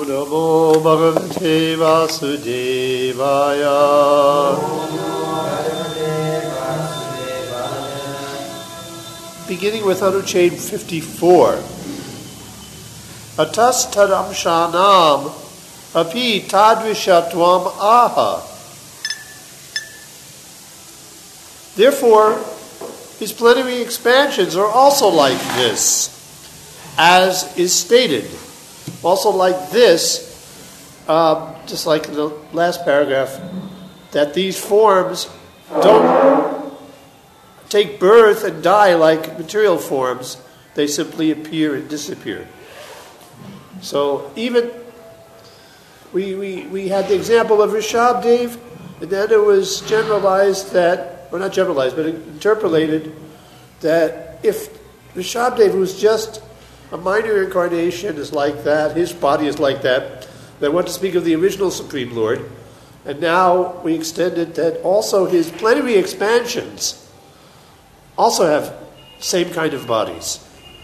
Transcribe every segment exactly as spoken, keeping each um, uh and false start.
Namo Bhagavate Vasudevaya. Beginning with Anucheda fifty-four. Atas tadam shanam api tadvishatvam aha. Therefore, his plenary expansions are also like this, as is stated. Also like this, uh, just like in the last paragraph, that these forms don't take birth and die like material forms. They simply appear and disappear. So even, we, we, we had the example of Rishabdev, and then it was generalized that, or not generalized, but interpolated, that if Rishabdev was just a minor incarnation is like that, his body is like that, then what to speak of the original Supreme Lord? And now we extended that also his plenary expansions also have same kind of bodies.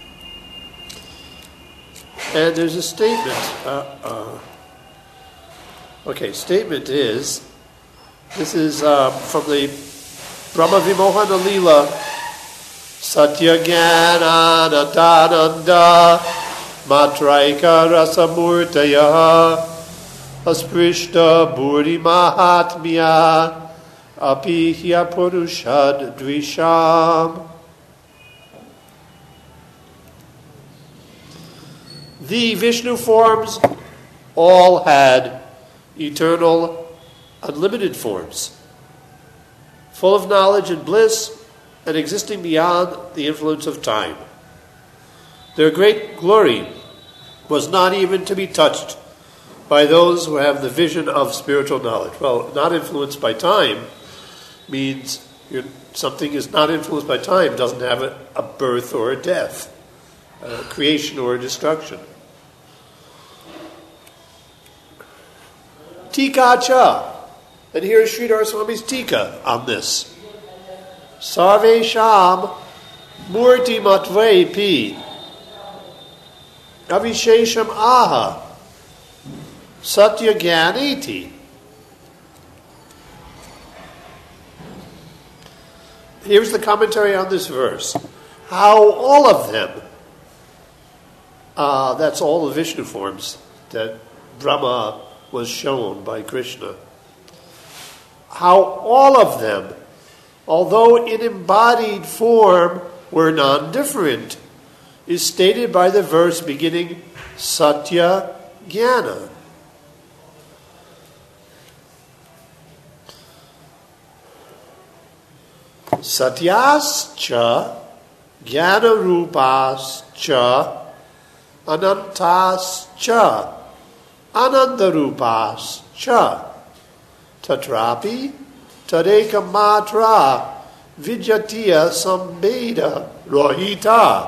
And there's a statement. Uh, uh, okay, statement is, this is uh, from the Brahma Vimohana Leela, Satya Jnana Natananda Matraika Rasamurtaya Asprishta Buri Mahatmya Apihya Purushad Dvisham. The Vishnu forms all had eternal, unlimited forms, full of knowledge and bliss, and existing beyond the influence of time. Their great glory was not even to be touched by those who have the vision of spiritual knowledge. Well, not influenced by time means you're, something is not influenced by time, doesn't have a, a birth or a death, a creation or a destruction. Tika cha. And here is Sridhar Swami's Tika on this. Sarve Sham Murti Matvei Pi Avishesham Aha Satya Jnaniti. Here's the commentary on this verse. How all of them, uh, that's all the Vishnu forms that Brahma was shown by Krishna. How all of them, although in embodied form, were non-different, is stated by the verse beginning Satya Jnana. Satyascha Jnana Rupascha Anantascha Anandarupascha Tatrapi Tadeka Matra Vijatiya Sambeda Rohita.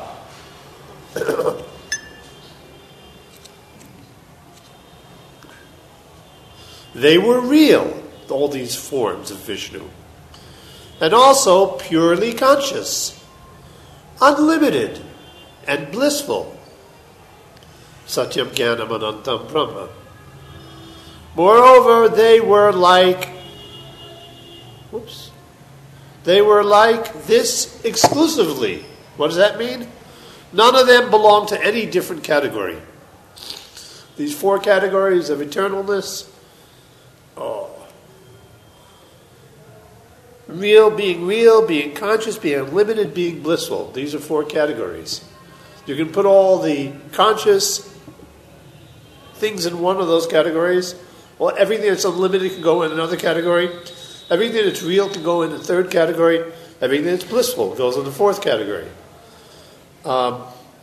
They were real, all these forms of Vishnu, and also purely conscious, unlimited, and blissful. Satyam Jnanam Anantam Brahma. Moreover, they were like, whoops, they were like this exclusively. What does that mean? None of them belong to any different category. These four categories of eternalness, oh, real, being real, being conscious, being unlimited, being blissful. These are four categories. You can put all the conscious things in one of those categories. Well, everything that's unlimited can go in another category. Everything that's real can go in the third category. Everything that's blissful goes in the fourth category. Um,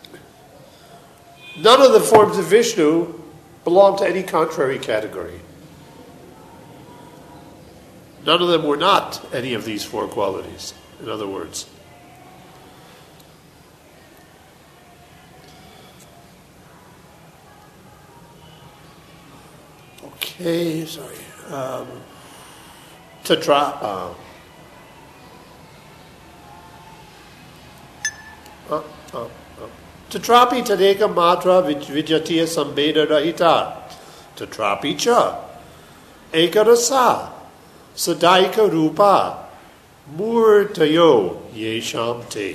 none of the forms of Vishnu belong to any contrary category. None of them were not any of these four qualities, in other words. Okay, sorry. Um, Tatra. Uh, uh, uh, uh. Tatrapi Tadeka Matra Vijatiya Sambeda Rahita. tatrapi cha, ekarasa, sadaika rupa, murtayo yesham te.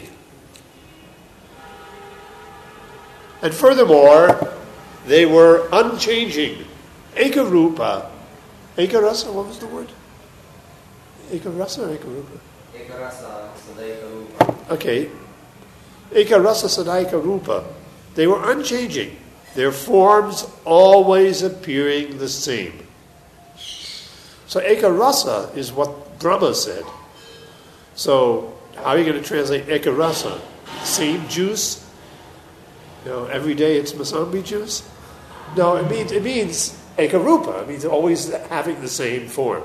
And furthermore, they were unchanging. Ekarupa. Ekarasa, what was the word? Ekarasa or Ekarupa? Ekarasa Sadaika Rupa. Okay. Ekarasa Sadaika Rupa. They were unchanging. Their forms always appearing the same. So Ekarasa is what Brahma said. So how are you going to translate Ekarasa? Same juice? You know, every day it's Masambi juice? No, it means it means Ekarupa. It means always having the same form.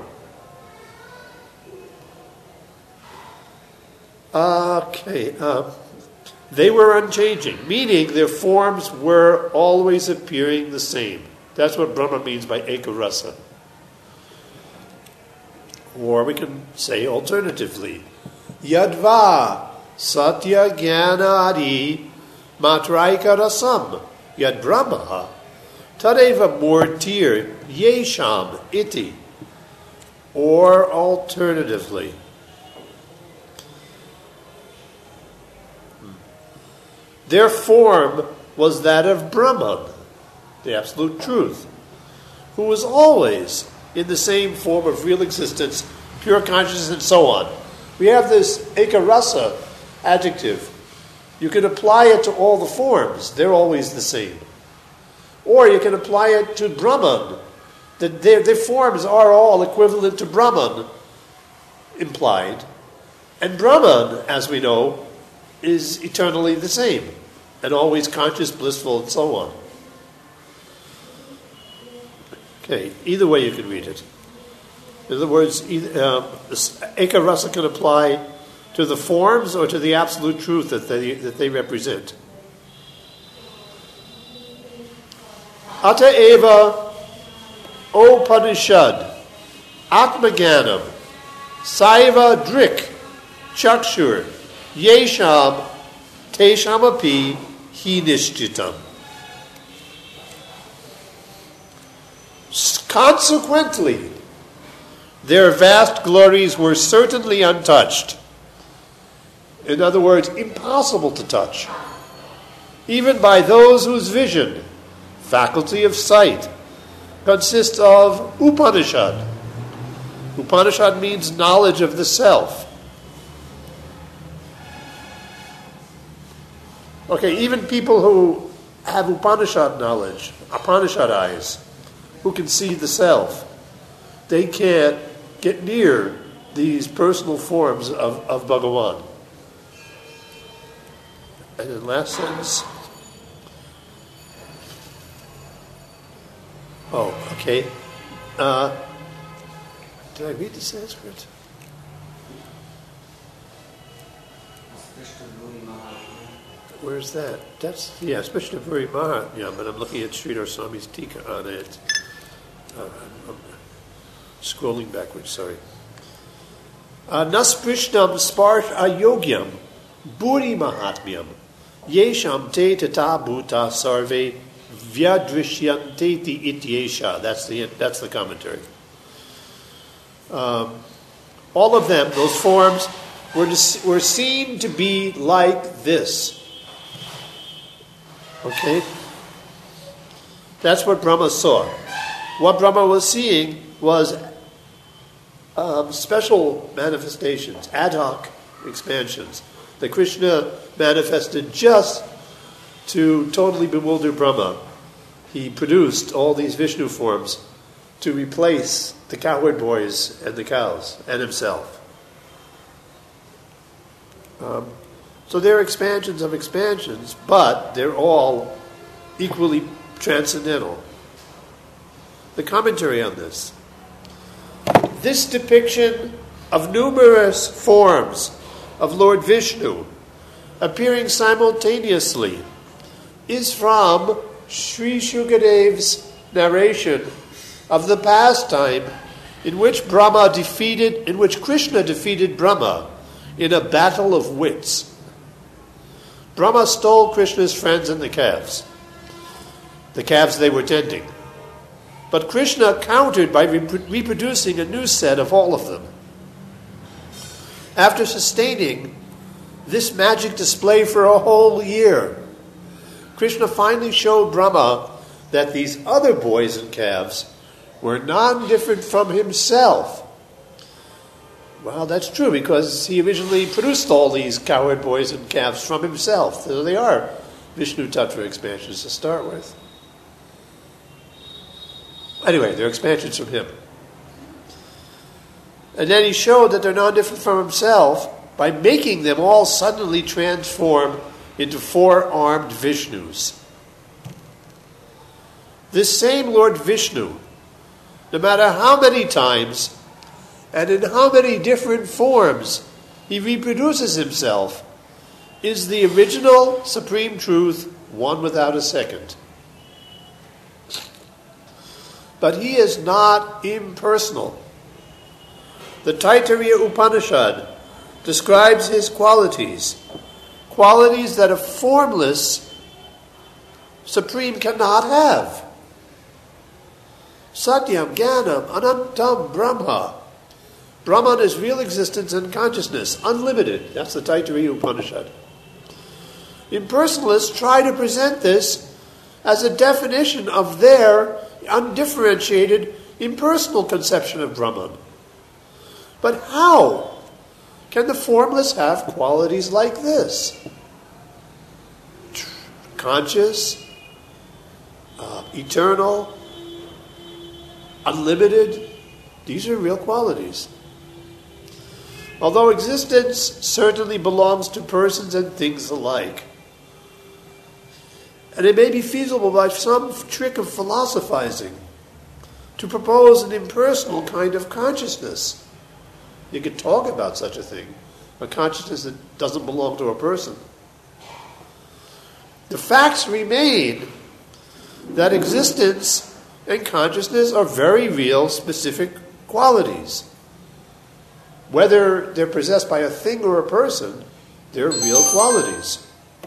Okay. Uh, they were unchanging, meaning their forms were always appearing the same. That's what Brahma means by Ekarasa. Or we can say alternatively, Yadva Satya Jnana Adi Matraika Rasam Yad Brahma Tadeva Murtir Yesham Iti. Or alternatively, their form was that of Brahman, the absolute truth, who was always in the same form of real existence, pure consciousness, and so on. We have this ekarasa adjective. You can apply it to all the forms. They're always the same. Or you can apply it to Brahman. That their, their forms are all equivalent to Brahman, implied. And Brahman, as we know, is eternally the same, and always conscious, blissful, and so on. Okay, either way you can read it. In other words, either, uh, Ekarasa can apply to the forms or to the absolute truth that they that they represent. Ata eva Upanishad Atmaganam Saiva Drik Chakshur Yesham Teshamapi Hinishchitam. Consequently, their vast glories were certainly untouched. In other words, impossible to touch, even by those whose vision, faculty of sight, consists of Upanishad. Upanishad means knowledge of the self. Okay, even people who have Upanishad knowledge, Upanishad eyes, who can see the self, they can't get near these personal forms of, of Bhagavan. And in last sentence, oh, okay. Uh, did I read the Sanskrit? Where's that? That's, yeah, Vishnupuri Mahatmya, but I'm looking at Sridhar Swami's Tika on it. Uh, I'm scrolling backwards, sorry. Nasprishnam sparsh ayogyam buri mahatmyam yesham te tata bhuta sarve vyadrishyanteti ityesha. That's the that's the commentary. Um, all of them, those forms, were to, were seen to be like this. Okay? That's what Brahma saw. What Brahma was seeing was um, special manifestations, ad hoc expansions, that Krishna manifested just to totally bewilder Brahma. He produced all these Vishnu forms to replace the cowherd boys and the cows and himself. Um, so they're expansions of expansions, but they're all equally transcendental. The commentary on this. This depiction of numerous forms of Lord Vishnu appearing simultaneously is from Sri Shukadev's narration of the pastime in which Brahma defeated, in which Krishna defeated Brahma in a battle of wits. Brahma stole Krishna's friends and the calves, the calves they were tending. But Krishna countered by rep- reproducing a new set of all of them. After sustaining this magic display for a whole year, Krishna finally showed Brahma that these other boys and calves were non-different from himself. Well, that's true, because he originally produced all these cowherd boys and calves from himself. So they are Vishnu Tattva expansions to start with. Anyway, they're expansions from him. And then he showed that they're non-different from himself by making them all suddenly transform into four-armed Vishnus. This same Lord Vishnu, no matter how many times and in how many different forms he reproduces himself, is the original supreme truth, one without a second. But he is not impersonal. The Taittiriya Upanishad describes his qualities, qualities that a formless supreme cannot have. Satyam, Jnanam, Anantam, Brahma. Brahman is real existence and consciousness, unlimited. That's the Taittiriya Upanishad. Impersonalists try to present this as a definition of their undifferentiated, impersonal conception of Brahman. But how can the formless have qualities like this? Conscious, uh, eternal, unlimited. These are real qualities. Although existence certainly belongs to persons and things alike, and it may be feasible by some trick of philosophizing to propose an impersonal kind of consciousness. You could talk about such a thing, a consciousness that doesn't belong to a person. The facts remain that existence and consciousness are very real, specific qualities. Whether they're possessed by a thing or a person, they're real qualities.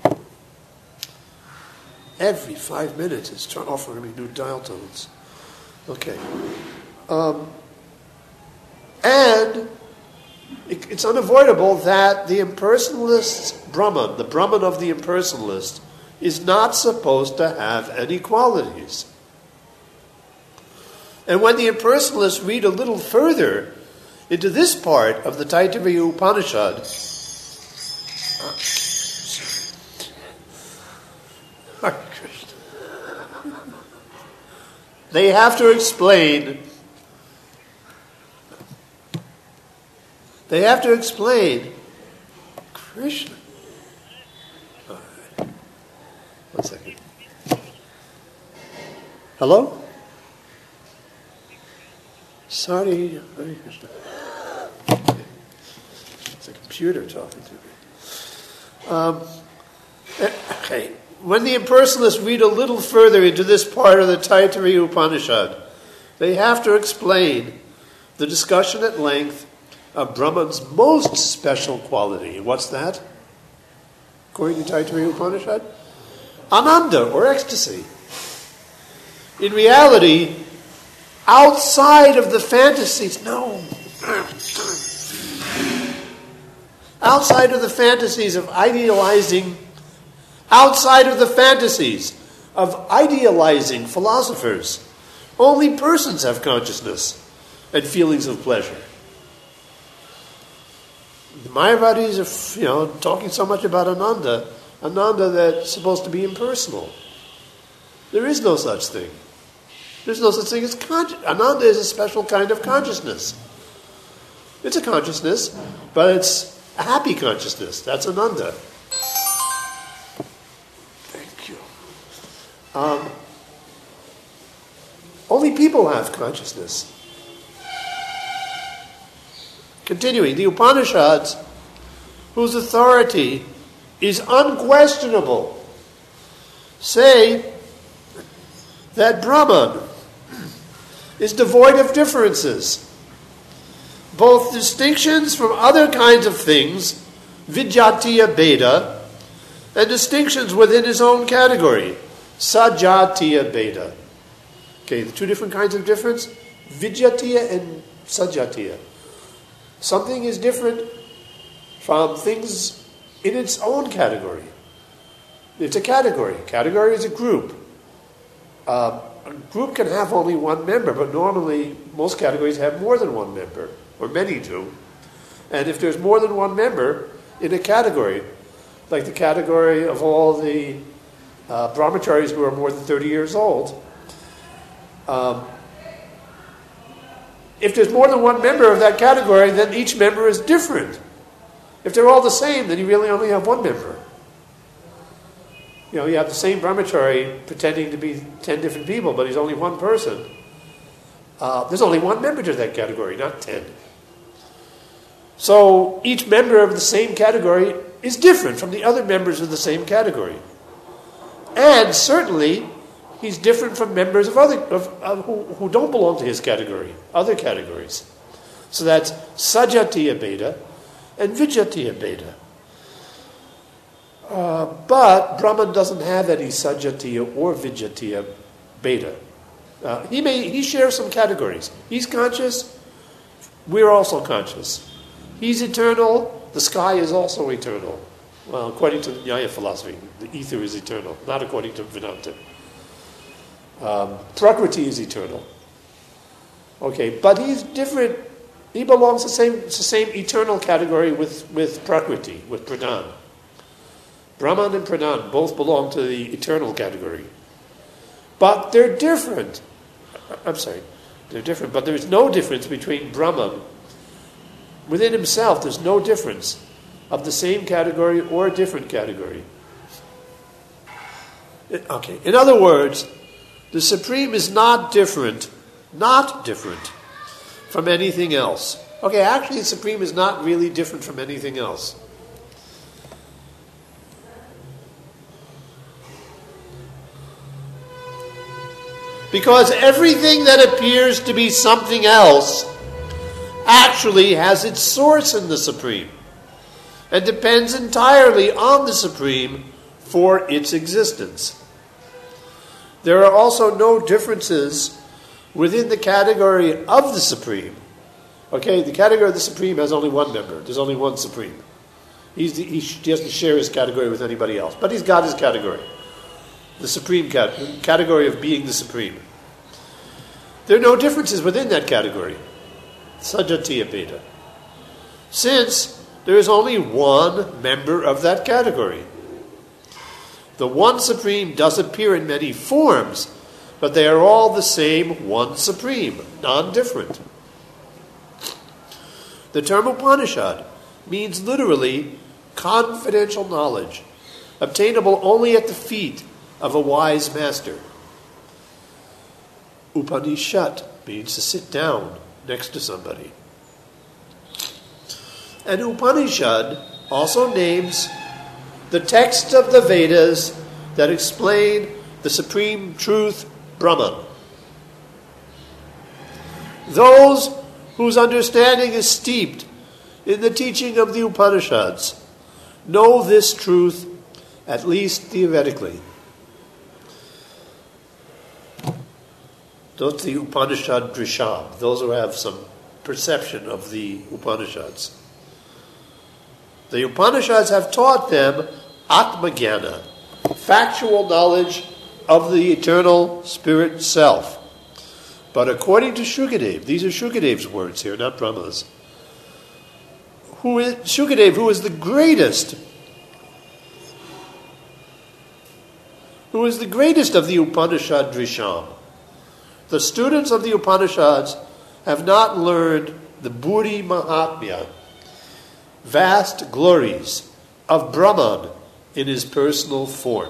Every five minutes it's offering me new dial tones. Okay. Um, and it, it's unavoidable that the impersonalist Brahman, the Brahman of the impersonalist, is not supposed to have any qualities. And when the impersonalists read a little further into this part of the Taittiriya Upanishad, they have to explain they have to explain Krishna. All right. One second. Hello? Sorry. It's a computer talking to me. Um, okay. When the impersonalists read a little further into this part of the Taittiriya Upanishad, they have to explain the discussion at length of Brahman's most special quality. And what's that? According to Taittiriya Upanishad? Ananda, or ecstasy. In reality, outside of the fantasies, no. Outside of the fantasies of idealizing Outside of the fantasies of idealizing philosophers, only persons have consciousness and feelings of pleasure. The Mayavadis are, you know, talking so much about Ananda, Ananda that's supposed to be impersonal. There is no such thing. There's no such thing as conscious. Ananda is a special kind of consciousness. It's a consciousness, but it's a happy consciousness. That's Ananda. Um, only people have consciousness. Continuing, the Upanishads, whose authority is unquestionable, say that Brahman is devoid of differences, both distinctions from other kinds of things, Vijatiya Beda, and distinctions within his own category, Sajatiya Beda. Okay, the two different kinds of difference, Vijatiya and Sajatiya. Something is different from things in its own category. It's a category. Category is a group. Uh, a group can have only one member, but normally most categories have more than one member, or many do. And if there's more than one member in a category, like the category of all the uh, brahmacharis who are more than thirty years old, um, if there's more than one member of that category, then each member is different. If they're all the same, then you really only have one member. You know, you have the same brahmachari pretending to be ten different people, but he's only one person. Uh, there's only one member to that category, not ten. So each member of the same category is different from the other members of the same category. And certainly, he's different from members of other of, of who, who don't belong to his category, other categories. So that's Sajatiya Bheda and Vijatiya Bheda. Uh, but Brahman doesn't have any Sajatiya or Vijatiya Bheda. Uh, he may he shares some categories. He's conscious. We're also conscious. He's eternal. The sky is also eternal. Well, according to the Nyaya philosophy, the ether is eternal, not according to Vedanta. Um, Prakriti is eternal. Okay, but he's different. He belongs to the same, to the same eternal category with, with Prakriti, with Pradhan. Brahman and Pradhan both belong to the eternal category. But they're different. I'm sorry, they're different, but there's no difference between Brahman. Within himself, there's no difference of the same category or a different category. Okay, in other words, the Supreme is not different, not different from anything else. Okay, actually the Supreme is not really different from anything else. Because everything that appears to be something else actually has its source in the Supreme and depends entirely on the Supreme for its existence. There are also no differences within the category of the Supreme. Okay, the category of the Supreme has only one member. There's only one Supreme. He's the, he, he doesn't share his category with anybody else, but he's got his category. The Supreme cat, category of being the Supreme. There are no differences within that category. Sajatiya Bheda. Since there is only one member of that category. The one Supreme does appear in many forms, but they are all the same one Supreme, non-different. The term Upanishad means literally confidential knowledge, obtainable only at the feet of a wise master. Upanishad means to sit down next to somebody. And Upanishad also names the texts of the Vedas that explain the supreme truth, Brahman. Those whose understanding is steeped in the teaching of the Upanishads know this truth, at least theoretically. Those the Upanishad Drisham, those who have some perception of the Upanishads. The Upanishads have taught them Atmajnana, factual knowledge of the eternal spirit self. But according to Shukadev, these are Shukadev's words here, not Brahma's. Who is Shukadev, who is the greatest, who is the greatest of the Upanishad Drisham. The students of the Upanishads have not learned the Buddhi Mahatmya, vast glories of Brahman in his personal form.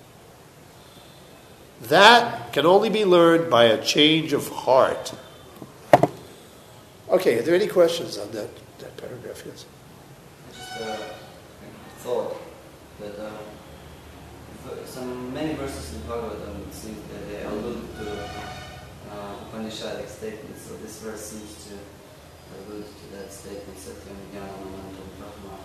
That can only be learned by a change of heart. Okay, are there any questions on that, that paragraph? Yes. Just a thought that uh, some many verses in Bhagavatam seem that they allude to uh, Upanishadic statements. So this verse seems to allude to that statement, Satyam Jnanam Anantam Brahma.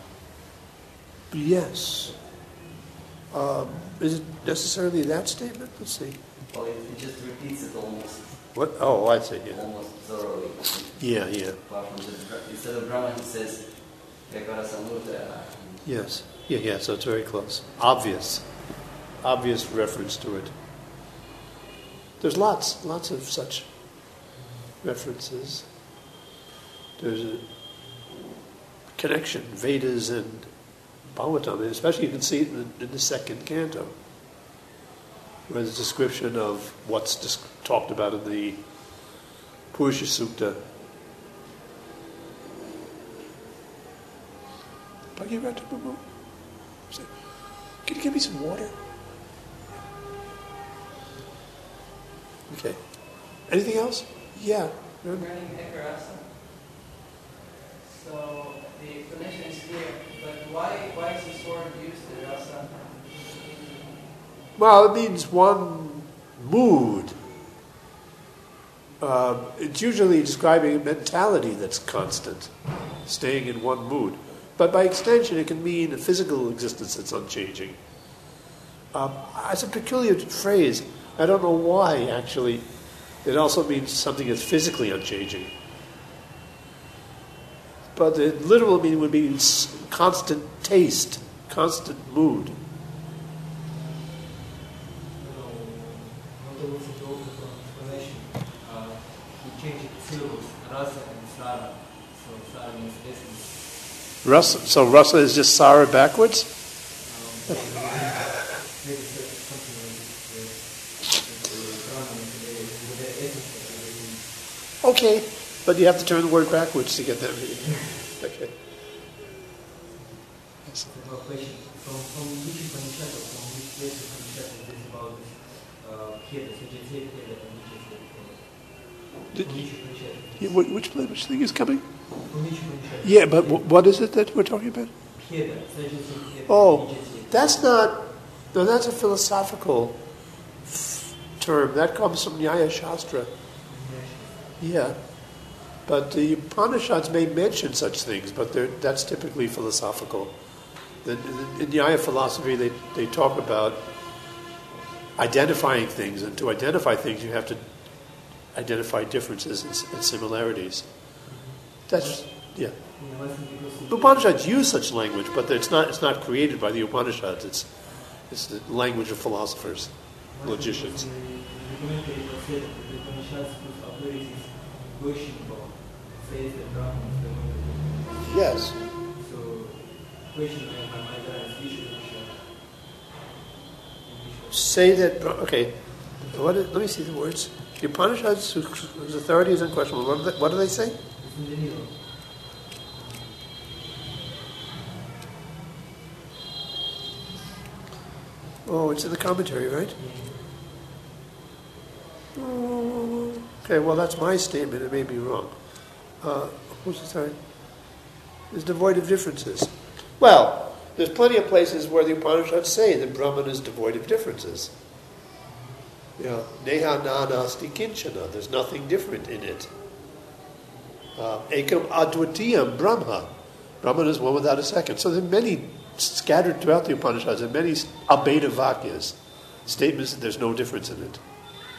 Yes. Um, is it necessarily that statement? Let's see. Well, it, it just repeats it almost. What? Oh, I see. Yeah. Almost thoroughly. Yeah, yeah. Apart from the, instead of Brahma, he says, Ekara Samudra. Yes. Yeah, yeah. So it's very close. Obvious. Obvious reference to it. There's lots, lots of such references. There's a connection, Vedas and Bhagavatam, and especially you can see it in, in the second canto, where there's a description of what's dis- talked about in the Purusha Sukta. Bhagavatam, can you give me some water? Okay. Anything else? Yeah. Regarding Ekarasa, so the explanation is here, but why why is the sword used in rasa? Well, it means one mood. Uh, it's usually describing a mentality that's constant, staying in one mood. But by extension, it can mean a physical existence that's unchanging. Um, it's a peculiar phrase. I don't know why, actually. It also means something that's physically unchanging. But the literal meaning would be constant taste, constant mood. Rasa, so rasa is just sara backwards? Okay, but you have to turn the word backwards to get that meaning. Okay. Yes. From, from which Upanishad or from which place of Upanishad is this about this uh, Kheda, Sujit Kheda, and which is the which Upanishad? Yeah, which, which, which thing is coming? From which Upanishad? Yeah, but w- what is it that we're talking about? Kheda, Sujit Kheda. Oh, that's not, no, that's a philosophical f- term. That comes from Nyaya Shastra. Yeah, but the Upanishads may mention such things, but that's typically philosophical. The, the, in Nyaya philosophy, they, they talk about identifying things, and to identify things, you have to identify differences and, and similarities. That's, yeah. The Upanishads use such language, but it's not it's not created by the Upanishads. It's it's the language of philosophers, logicians. Yes. Say that. Okay. What is, let me see the words. The Upanishads, whose, whose authority is unquestionable. What do they, what do they say? Oh, it's in the commentary, right? Oh, okay, well, that's my statement. It may be wrong. Uh, who's the third? It's devoid of differences. Well, there's plenty of places where the Upanishads say that Brahman is devoid of differences. You know, neha nanasti kinchana. There's nothing different in it. Uh, ekam advitiyam Brahma. Brahman is one without a second. So there are many scattered throughout the Upanishads, and many abheda vakyas, statements that there's no difference in it.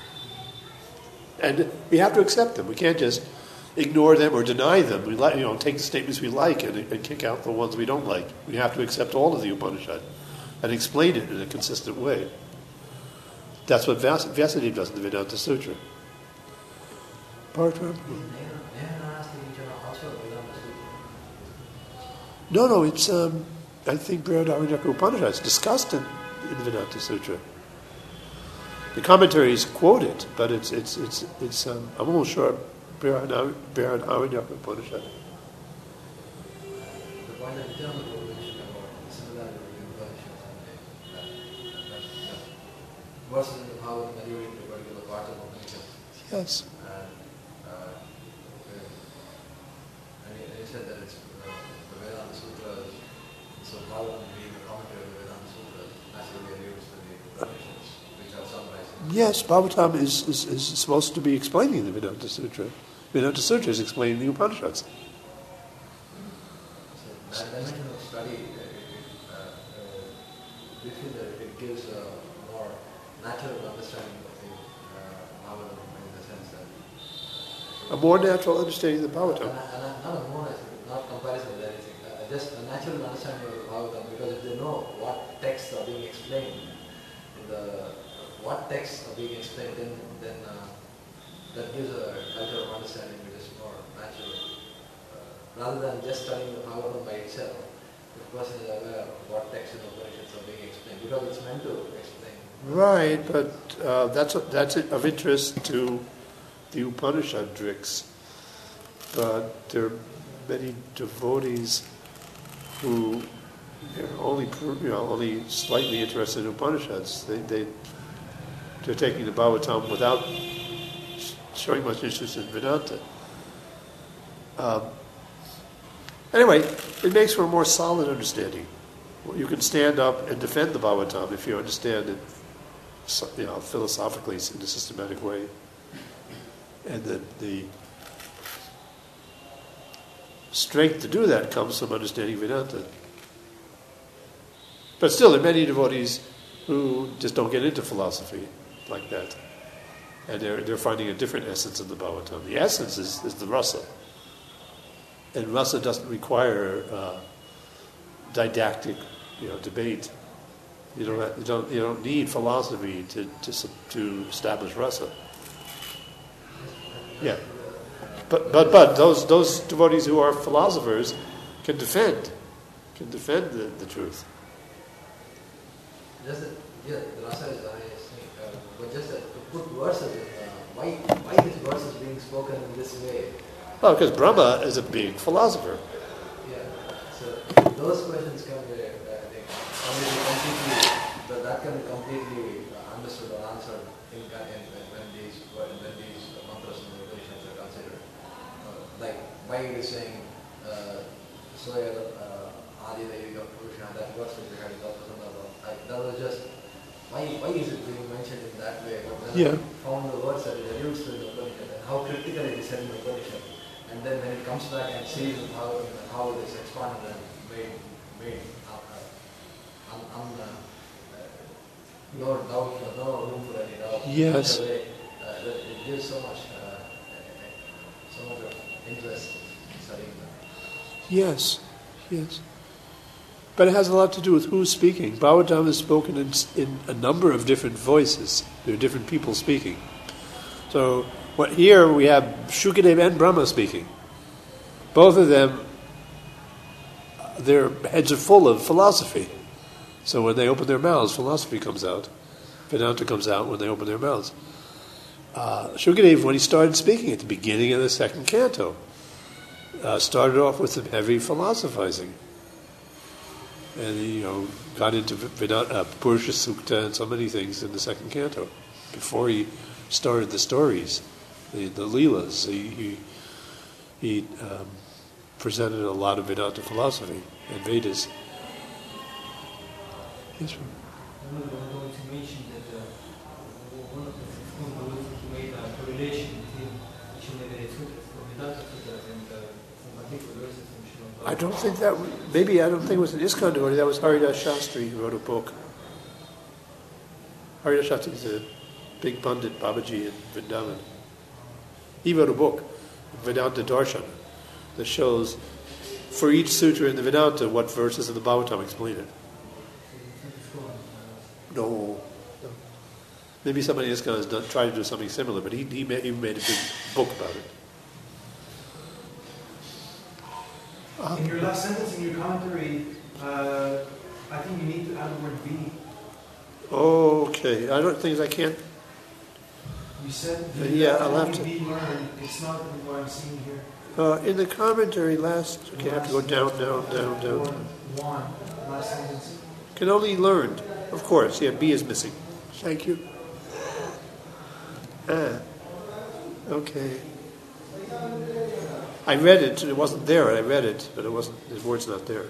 And we have to accept them. We can't just ignore them or deny them. We like, you know, take the statements we like and, and kick out the ones we don't like. We have to accept all of the Upanishad and explain it in a consistent way. That's what Vyas- Vyasadeva does in the Vedanta Sutra. Part one. No, no, it's, um, I think, Brihadaranyaka Upanishad. It's discussed in, in the Vedanta Sutra. The commentaries quote it, but it's, it's, it's, it's um, I'm almost sure Brihadaranyaka Upanishad. Yes. Yes, Bhagavatam is, is, is supposed to be explaining the Vedanta Sutra. Vedanta Sutra is explaining the Upanishads. So, that dimension of study, uh, uh, do you feel that it gives a more natural understanding of the A more natural understanding of the And, Bhagavatam. and, and not a more natural, not comparison with anything. Uh, just a natural understanding of the Bhagavatam, because if they know what texts are being explained, the what texts are being explained, then then uh, that gives a culture of understanding which is more natural. Uh, rather than just studying the Bhagavatam by itself, the person is aware of what texts in the Upanishads are being explained, because it's meant to explain. Right, but uh, that's that's of interest to the Upanishad Driks. But there are many devotees who are only you know only slightly interested in Upanishads. They they they're taking the Bhagavatam without showing much interest in Vedanta. Um, anyway, it makes for a more solid understanding. You can stand up and defend the Bhagavatam if you understand it, you know, philosophically in a systematic way, and the the strength to do that comes from understanding Vedanta. But still, there are many devotees who just don't get into philosophy like that, and they're they're finding a different essence in the Bhagavatam. The essence is, is the rasa, and rasa doesn't require uh, didactic, you know, debate. You don't have, you don't you don't need philosophy to to to establish rasa. Yeah, but but but those those devotees who are philosophers can defend can defend the, the truth. Just that, yeah, the rasa is the highest thing, uh, but just that to put verses in, uh, why why this verse is being spoken in this way? Well, because Brahma is a big philosopher. Yeah, so those questions can be, uh, they can be completely, but that can be completely uh, understood or answered in, in, in when these when these mantras and Upanishads are considered. Uh, like why it is saying Soya Adi Devika Purusha, that verse which we had in Dhamma Sandarbha, like that was just why why is it being mentioned in that way? But when Yeah. I found the words that it alludes to in the Upanishad and how critical it is said in the Upanishad. And then when it comes back and sees how, you know, how it is expanded and made, made uh, uh, un, un, uh, uh, no doubt, no room for any doubt. Yes. In a way, uh, that it gives so much, uh, so much of interest in studying that. Yes, yes. But it has a lot to do with who's speaking. Bhagavatam is spoken in, in a number of different voices. There are different people speaking. So what, here we have Shukadeva and Brahma speaking. Both of them, their heads are full of philosophy. So when they open their mouths, philosophy comes out. Vedanta comes out when they open their mouths. Uh, Shukadeva, when he started speaking at the beginning of the second canto, uh, started off with some heavy philosophizing. And he, you know, got into Vedanta, uh, Purusha Sukta and so many things in the second canto before he started the stories, the, the Leelas. He he, he um, presented a lot of Vedanta philosophy and Vedas. Yes, sir. One of the ones you mentioned that uh, one of the Sukha he made a correlation between each and every sutras, the Vedanta sutras and uh, some particular verses from Srimad Bhagavatam. I don't think that, maybe I don't think it was an ISKCON devotee, that was Haridas Shastri who wrote a book. Haridas Shastri is a big pundit, Babaji in Vrindavan. He wrote a book, Vedanta Darshan, that shows for each sutra in the Vedanta what verses of the Bhagavatam explain it. No. no. Maybe somebody else has done, tried to do something similar, but he, he made, he made a big book about it. In your last sentence in your commentary, uh, I think you need to add the word be. Okay, I don't think I can't. You said Uh, that yeah, that I'll have only to- be learned. It's not what I'm seeing here. Uh, in the commentary last, okay, I have to go down, down, down, down. One, last sentence. Can only learned. Of course, yeah, B is missing. Thank you. Ah, okay. I read it, it wasn't there, I read it, but it wasn't, the word's not there.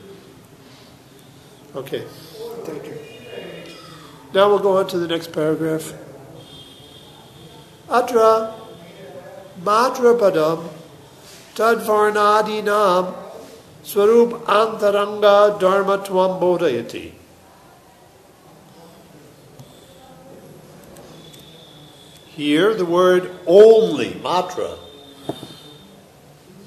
Okay, thank you. Now we'll go on to the next paragraph. Atra matra padam tadvarnadinam swarup antaranga dharmatvam bodhayati. Here the word only, matra,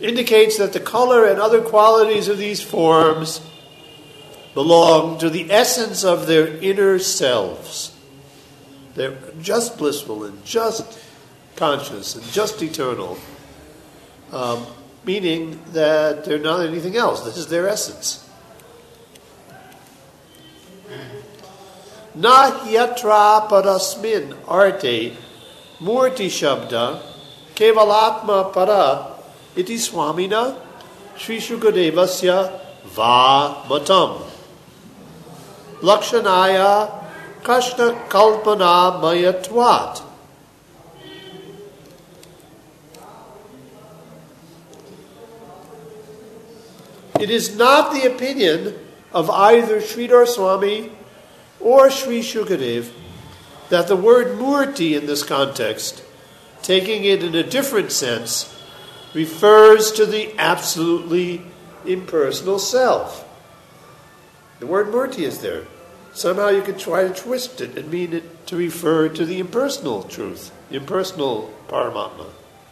indicates that the color and other qualities of these forms belong to the essence of their inner selves. They're just blissful and just conscious and just eternal, um, meaning that they're not anything else. This is their essence. Na yatra parasmin arte murti shabda kevalatma para iti swamina Sri Shukadevasya va matam lakshanaya kashna kalpana mayatvat. It is not the opinion of either Sridhar Swami or Sri Shukadev that the word murti in this context, taking it in a different sense, refers to the absolutely impersonal self. The word murti is there. Somehow you could try to twist it and mean it to refer to the impersonal truth, the impersonal Paramatma.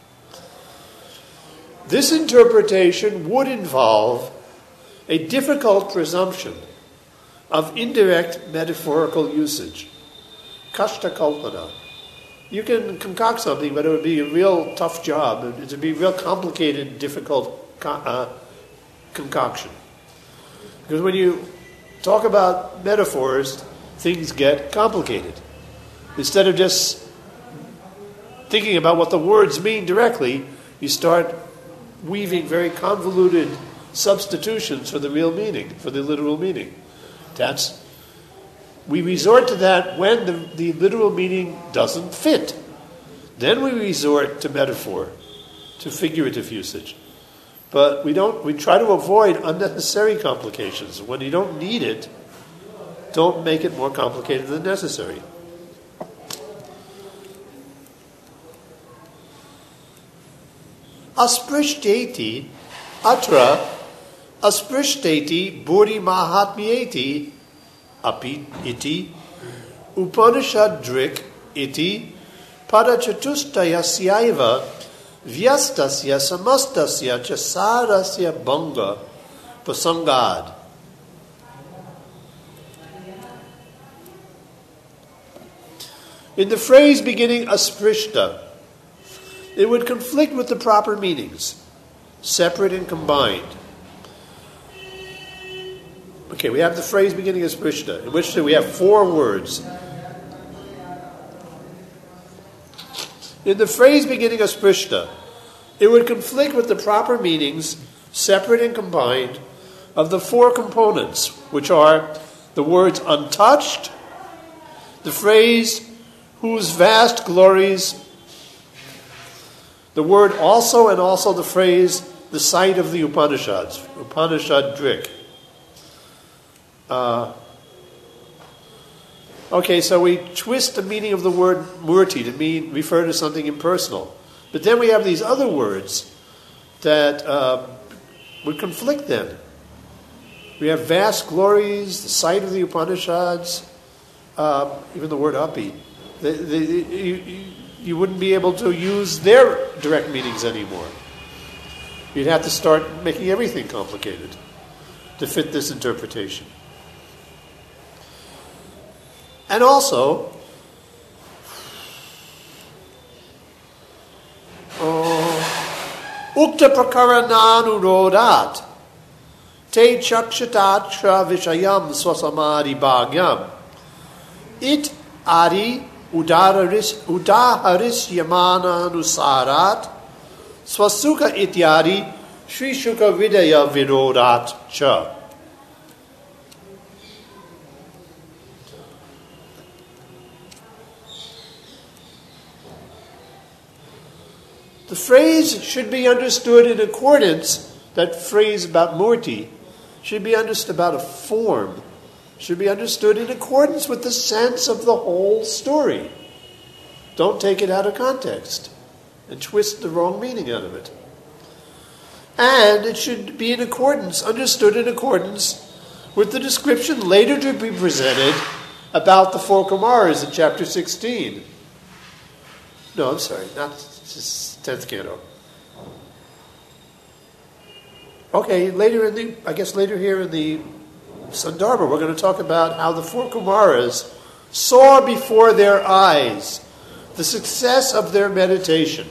This interpretation would involve a difficult presumption of indirect metaphorical usage. Kashta kalpana. You can concoct something, but it would be a real tough job. It would be a real complicated, difficult uh, concoction. Because when you talk about metaphors, things get complicated. Instead of just thinking about what the words mean directly, you start weaving very convoluted substitutions for the real meaning, for the literal meaning. That's, we resort to that when the, the literal meaning doesn't fit. Then we resort to metaphor, to figurative usage. But we don't. We try to avoid unnecessary complications. When you don't need it, don't make it more complicated than necessary. Asprishteti atra asprishteti buddhi mahatmyeti api iti upanishad drik iti padachatustayasyaiva vyastasya samastasya chasarasya banga pasangad. In the phrase beginning asprishta, it would conflict with the proper meanings, separate and combined. Okay, we have the phrase beginning asprishta, in which we have four words. In the phrase beginning asprishta, it would conflict with the proper meanings, separate and combined, of the four components, which are the words untouched, the phrase whose vast glories, the word also, and also the phrase the site of the Upanishads, Upanishad Drik. Uh, okay, so we twist the meaning of the word murti to mean refer to something impersonal. But then we have these other words that uh, would conflict then. We have vast glories, the site of the Upanishads, uh, even the word api. The, the, you, you wouldn't be able to use their direct meanings anymore. You'd have to start making everything complicated to fit this interpretation. And also, Ukta prakarananu te chakshitatra vishayam swasamadi bhagyam it adi udaharis udaharis yamana anusarat swasuka ityadi Sri Shuka Vidya Virodat cha. The phrase should be understood in accordance, that phrase about murti should be understood about a form, should be understood in accordance with the sense of the whole story. Don't take it out of context and twist the wrong meaning out of it. And it should be in accordance, understood in accordance with the description later to be presented about the four Kumaras in chapter sixteen. No, I'm sorry, not tenth canto. Okay, later in the, I guess later here in the Sandarbha, we're going to talk about how the four Kumaras saw before their eyes the success of their meditation.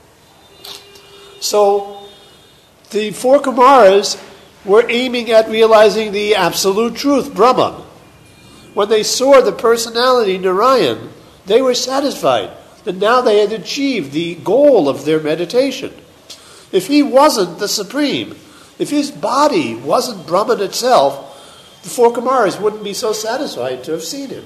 So, the four Kumaras were aiming at realizing the absolute truth, Brahman. When they saw the personality, Narayan, they were satisfied that now they had achieved the goal of their meditation. If he wasn't the Supreme, if his body wasn't Brahman itself, the four Kumaras wouldn't be so satisfied to have seen him.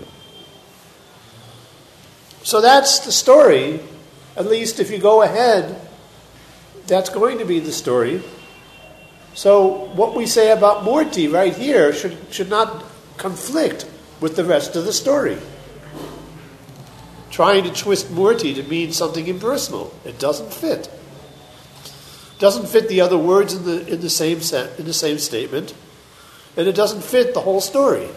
So that's the story. At least if you go ahead, that's going to be the story. So what we say about Murti right here should, should not conflict with the rest of the story. Trying to twist Murti to mean something impersonal. It doesn't fit. Doesn't fit the other words in the in the same set, in the same statement, and it doesn't fit the whole story.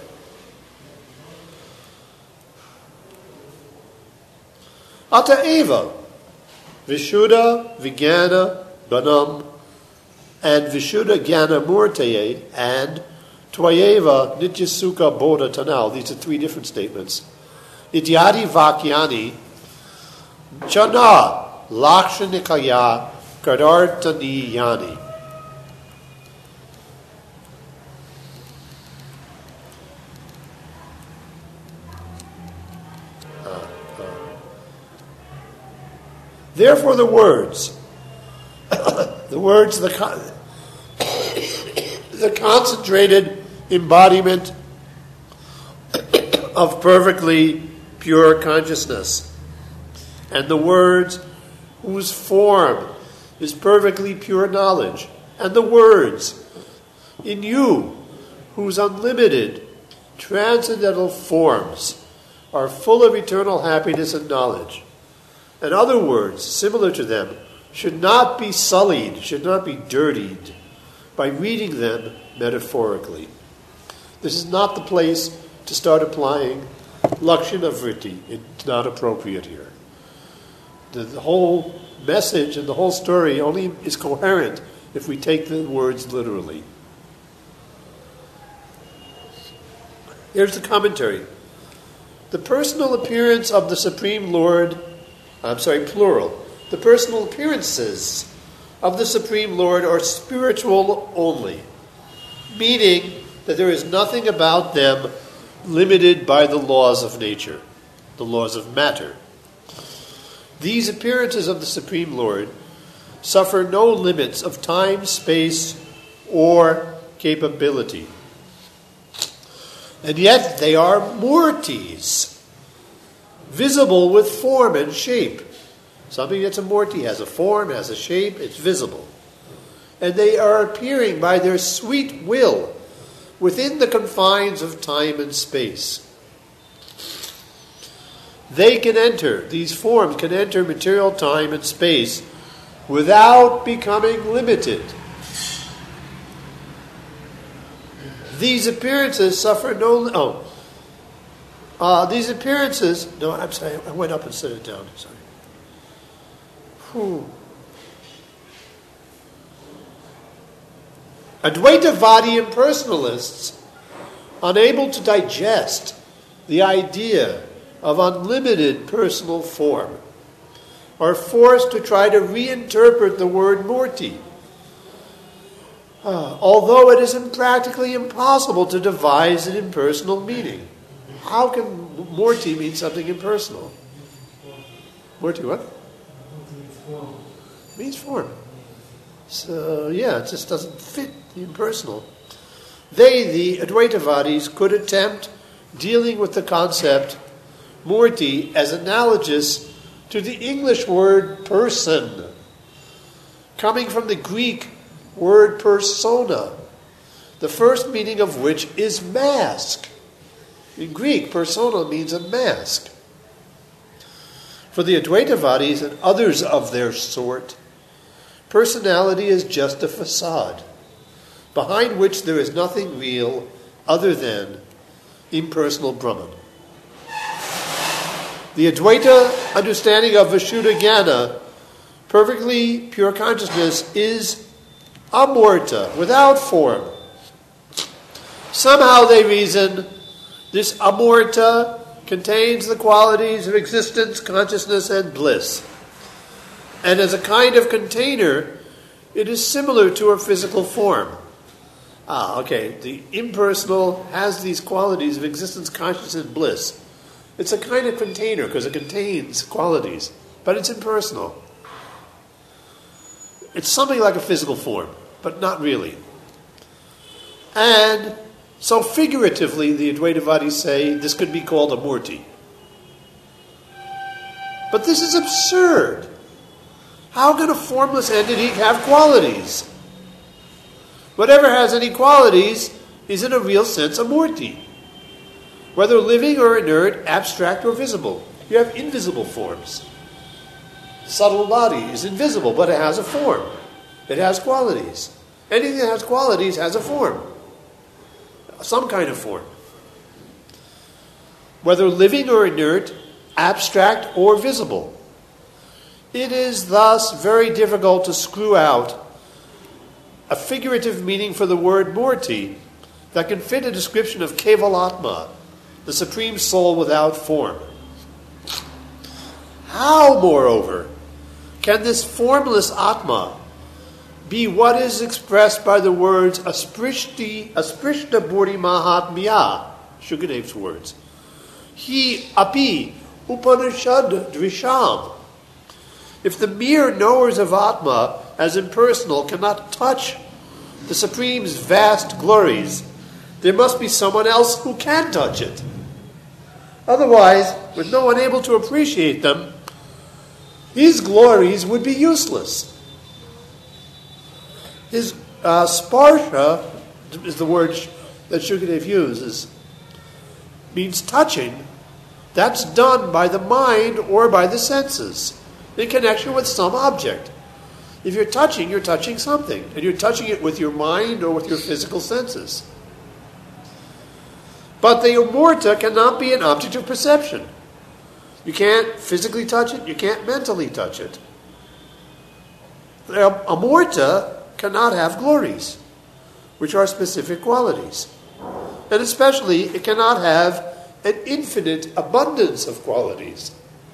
Ata eva, Vishuddha Vijnana Banam, and Vishuddha Jnana Murtaye, and Tvayeva Nityasukha Bodha Tanal. These are three different statements. Ityadi Vakyani Chana Lakshanikaya Kadartani Yani. Uh, uh. Therefore, the words, the words, the con- the concentrated embodiment of perfectly pure consciousness, and the words whose form is perfectly pure knowledge, and the words in you whose unlimited transcendental forms are full of eternal happiness and knowledge, and other words similar to them should not be sullied, should not be dirtied by reading them metaphorically. This is not the place to start applying Lakshana Vritti. It's not appropriate here. The, the whole message and the whole story only is coherent if we take the words literally. Here's the commentary. The personal appearance of the Supreme Lord, I'm sorry, plural. The personal appearances of the Supreme Lord are spiritual only, meaning that there is nothing about them limited by the laws of nature, the laws of matter. These appearances of the Supreme Lord suffer no limits of time, space, or capability. And yet they are murtis, visible with form and shape. Something that's a murti has a form, has a shape, it's visible. And they are appearing by their sweet will within the confines of time and space. They can enter, these forms can enter material time and space without becoming limited. These appearances suffer no... Oh. Uh, these appearances... No, I'm sorry, I went up and set it down. Sorry. Whew. Advaitavadi impersonalists, unable to digest the idea of unlimited personal form, are forced to try to reinterpret the word murti, uh, although it is practically impossible to devise an impersonal meaning. How can murti mean something impersonal? Murti what? It means form. So, yeah, it just doesn't fit the impersonal. They, the Advaitavadis, could attempt dealing with the concept murti as analogous to the English word person, coming from the Greek word persona, the first meaning of which is mask. In Greek, persona means a mask. For the Advaitavadis and others of their sort, personality is just a facade, behind which there is nothing real other than impersonal Brahman. The Advaita understanding of Vishuddha Jnana, perfectly pure consciousness, is amurta, without form. Somehow they reason this amurta contains the qualities of existence, consciousness, and bliss. And as a kind of container, it is similar to a physical form. Ah, okay, the impersonal has these qualities of existence, consciousness, and bliss. It's a kind of container because it contains qualities, but it's impersonal. It's something like a physical form, but not really. And so figuratively, the Advaitavadis say this could be called a murti. But this is absurd. How can a formless entity have qualities? Whatever has any qualities is in a real sense a murti. Whether living or inert, abstract or visible. You have invisible forms. The subtle body is invisible, but it has a form. It has qualities. Anything that has qualities has a form. Some kind of form. Whether living or inert, abstract or visible. It is thus very difficult to screw out a figurative meaning for the word murti that can fit a description of Kevalatma, the supreme soul without form. How, moreover, can this formless Atma be what is expressed by the words asprishti, asprishta buddhi mahatmya, Shukadev's words. He api upanishad drisham. If the mere knowers of Atma as impersonal cannot touch the Supreme's vast glories, there must be someone else who can touch it. Otherwise, with no one able to appreciate them, his glories would be useless. His uh, sparsha is the word that Shukadev uses, means touching. That's done by the mind or by the senses in connection with some object. If you're touching, you're touching something, and you're touching it with your mind or with your physical senses. But the amurta cannot be an object of perception. You can't physically touch it, you can't mentally touch it. The amurta cannot have glories, which are specific qualities. And especially, it cannot have an infinite abundance of qualities.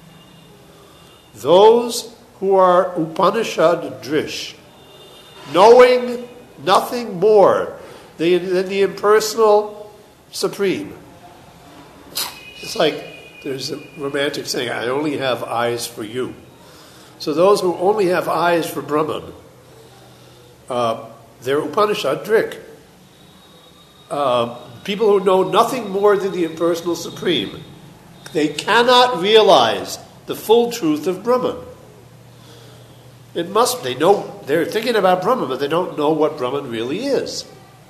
Those who are Upanishad Drish, knowing nothing more than, than the impersonal Supreme. It's like there's a romantic saying, I only have eyes for you. So those who only have eyes for Brahman, uh, they're Upanishad Drik. Uh, people who know nothing more than the impersonal Supreme, they cannot realize the full truth of Brahman. It must, they know, they're thinking about Brahman, but they don't know what Brahman really is.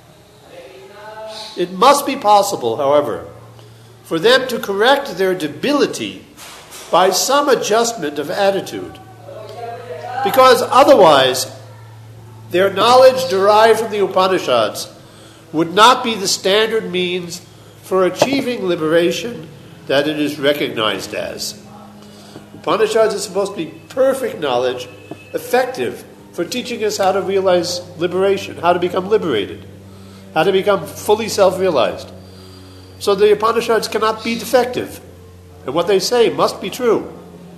It must be possible, however, for them to correct their debility by some adjustment of attitude. Because otherwise, their knowledge derived from the Upanishads would not be the standard means for achieving liberation that it is recognized as. Upanishads is supposed to be perfect knowledge, effective for teaching us how to realize liberation, how to become liberated, how to become fully self-realized. So the Upanishads cannot be defective, and what they say must be true.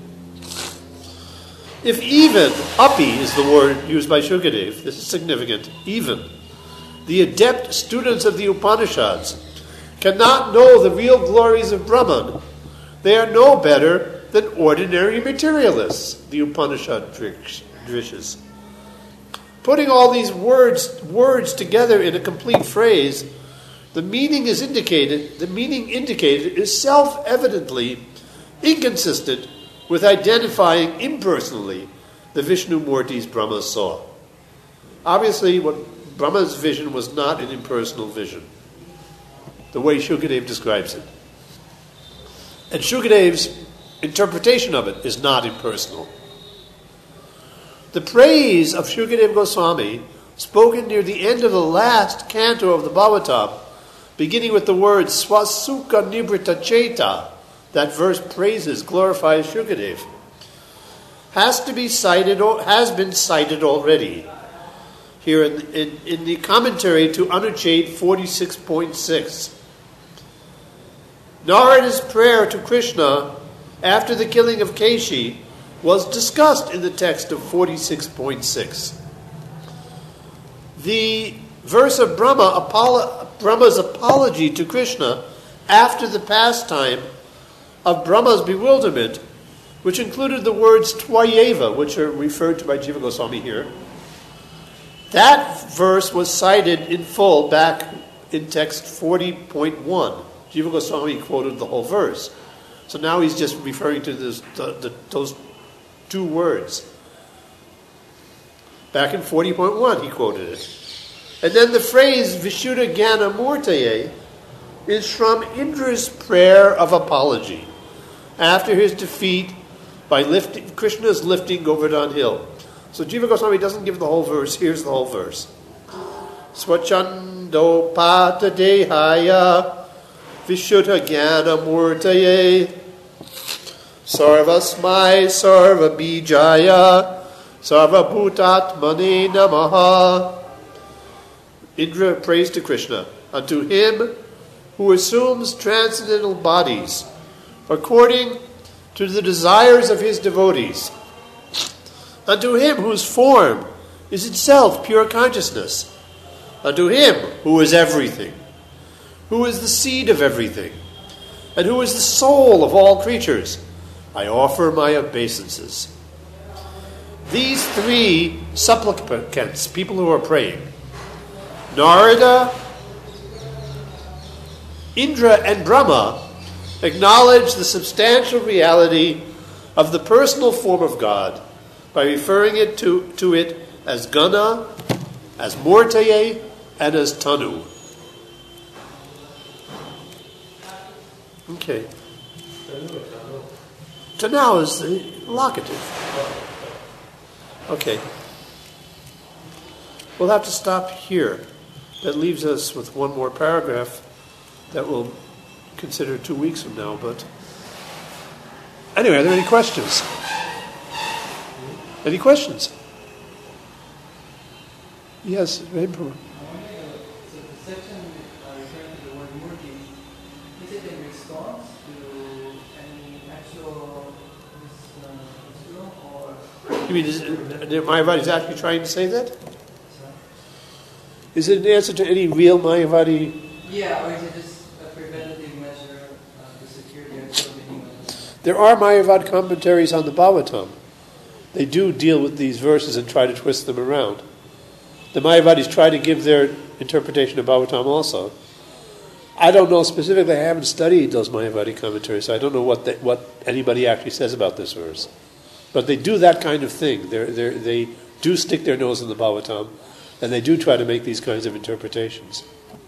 If even, api is the word used by Shukadev, this is significant, even, the adept students of the Upanishads cannot know the real glories of Brahman, they are no better than ordinary materialists, the Upanishad drishas. Putting all these words words together in a complete phrase, the meaning is indicated, the meaning indicated is self-evidently inconsistent with identifying impersonally the Vishnu Murtis Brahma saw. Obviously, what Brahma's vision was not an impersonal vision, the way Shukadev describes it. And Shukadev's interpretation of it is not impersonal. The praise of Shukadev Goswami, spoken near the end of the last canto of the Bhagavatam, beginning with the words Swasukha Nibrita Cheta, that verse praises, glorifies Shukadev, has to be cited, has been cited already. here in, in, in the commentary to Anuched forty-six point six. Narada's prayer to Krishna after the killing of Keshi was discussed in the text of forty-six point six. The verse of Brahma, Apollo, Brahma's apology to Krishna after the pastime of Brahma's bewilderment, which included the words Tvayeva, which are referred to by Jiva Goswami here, that verse was cited in full back in text forty point one. Jiva Goswami quoted the whole verse. So now he's just referring to this, the, the, those two words. Back in forty point one he quoted it. And then the phrase Vishuddha Jnana Murtaye is from Indra's prayer of apology after his defeat by lifting, Krishna's lifting Govardhan Hill. So Jiva Goswami doesn't give the whole verse. Here's the whole verse. Swachando pata dehaya Vishuddha Jnana Murtaye Sarvasmai Sarva Bijaya Sarva Bhutatmane Namaha. Indra prays to Krishna. Unto him who assumes transcendental bodies according to the desires of his devotees. Unto him whose form is itself pure consciousness. Unto him who is everything, who is the seed of everything, and who is the soul of all creatures, I offer my obeisances. These three supplicants, people who are praying, Narada, Indra, and Brahma, acknowledge the substantial reality of the personal form of God by referring it to, to it as Gana, as Murtaye, and as Tanu. Okay. Tanu is the locative. Okay. We'll have to stop here. That leaves us with one more paragraph that we'll consider two weeks from now. But anyway, are there any questions? Any questions? Yes, Vipur. So the section uh, referring to the word murti, is it in response to any actual misconstrual or? You mean, is it, Mayavadi is actually trying to say that? Is it an answer to any real Mayavadi? Yeah, or is it just a preventative measure uh, to secure the actual meaning of it? There are Mayavad commentaries on the Bhagavatam. They do deal with these verses and try to twist them around. The Mayavadis try to give their interpretation of Bhagavatam also. I don't know specifically, I haven't studied those Mayavadi commentaries, so I don't know what they, what anybody actually says about this verse. But they do that kind of thing. They're, they're, they do stick their nose in the Bhagavatam, and they do try to make these kinds of interpretations.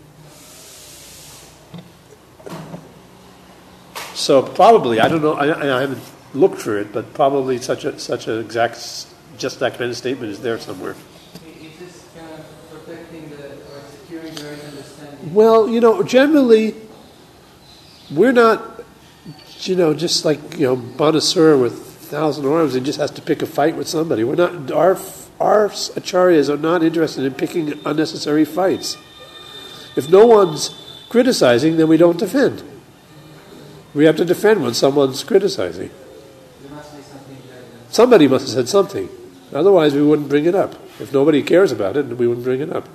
So probably, I don't know, I, I haven't looked for it, but probably such a such an exact, just that kind of statement is there somewhere. It's just kind of protecting the, or securing the right understanding. Well, you know, generally, we're not, you know, just like, you know, Banasura with a thousand arms and just has to pick a fight with somebody. We're not, our, our acharyas are not interested in picking unnecessary fights. If no one's criticizing, then we don't defend. We have to defend when someone's criticizing. There must be something there. Somebody must have said something. Otherwise, we wouldn't bring it up. If nobody cares about it, we wouldn't bring it up.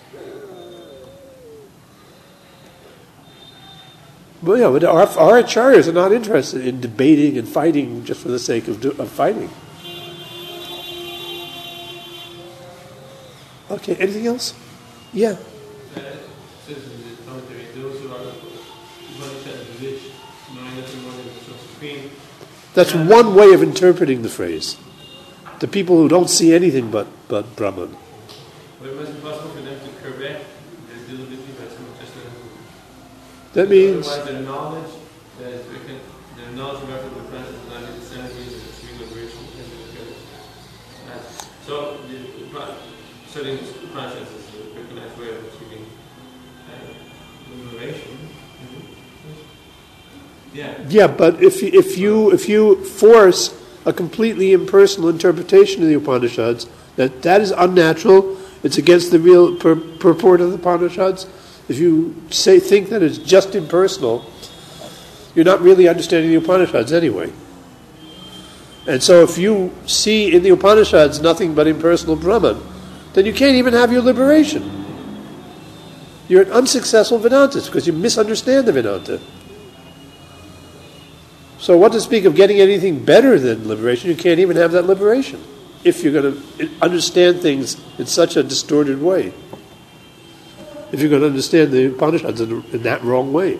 Well, yeah, but our, our acharyas are not interested in debating and fighting just for the sake of, do, of fighting. Okay, anything else? Yeah. That's one way of interpreting the phrase. The people who don't see anything but, but Brahman. But it wasn't possible for them to correct their deliberately by some just That means... Otherwise their knowledge, that is, their knowledge of effort with friends is not in the centuries of extreme liberation. So, the studying conscience is a recognized way of achieving uh, liberation. Yeah. Yeah, but if if you if you force a completely impersonal interpretation of the Upanishads, that that is unnatural, It's against the real pur- purport of the Upanishads. If you say think that it's just impersonal, you're not really understanding the Upanishads anyway. And so if you see in the Upanishads nothing but impersonal Brahman, then you can't even have your liberation. You're an unsuccessful Vedantist because you misunderstand the Vedanta. So what to speak of getting anything better than liberation? You can't even have that liberation if you're going to understand things in such a distorted way. If you're going to understand the Upanishads in, in that wrong way.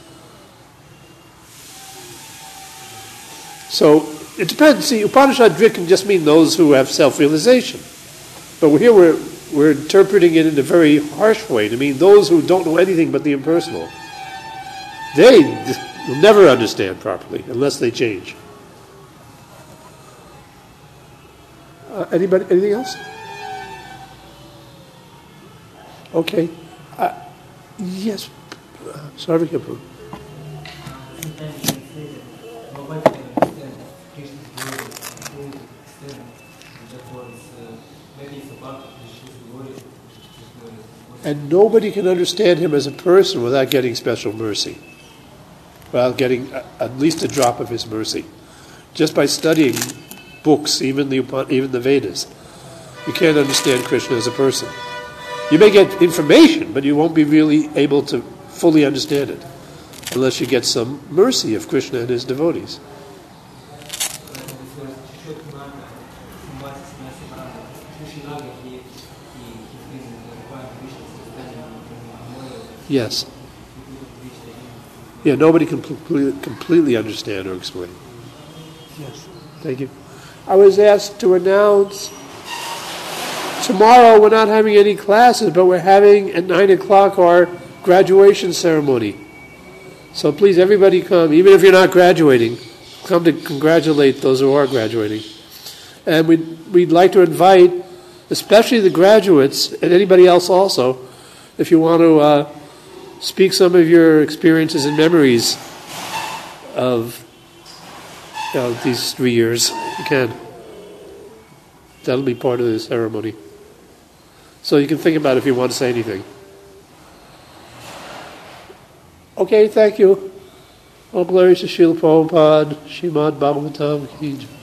So it depends. See, Upanishad Drik can just mean those who have self-realization. But here we're, we're interpreting it in a very harsh way to mean those who don't know anything but the impersonal. They will never understand properly unless they change. Uh, anybody? Anything else? Okay. Uh, yes. Uh, sorry, Kipru. Sometimes we say that nobody can understand Krishna's glory to the extent, and therefore it's, uh, maybe it's a part of Krishna's glory. And nobody can understand him as a person without getting special mercy, without getting a, at least a drop of his mercy. Just by studying books, even the even the Vedas, you can't understand Krishna as a person. You may get information, but you won't be really able to fully understand it unless you get some mercy of Krishna and his devotees. Yes. Yeah, nobody can completely, completely understand or explain. Yes. Thank you. I was asked to announce tomorrow we're not having any classes, but we're having at nine o'clock our graduation ceremony. So please, everybody come, even if you're not graduating, come to congratulate those who are graduating. And we'd, we'd like to invite, especially the graduates, and anybody else also, if you want to uh, speak some of your experiences and memories of you know, these three years, you can. That'll be part of the ceremony. So you can think about it if you want to say anything. Okay, thank you. All glories to Srila Prabhupada, Srimad Bhagavatam Ki Jai.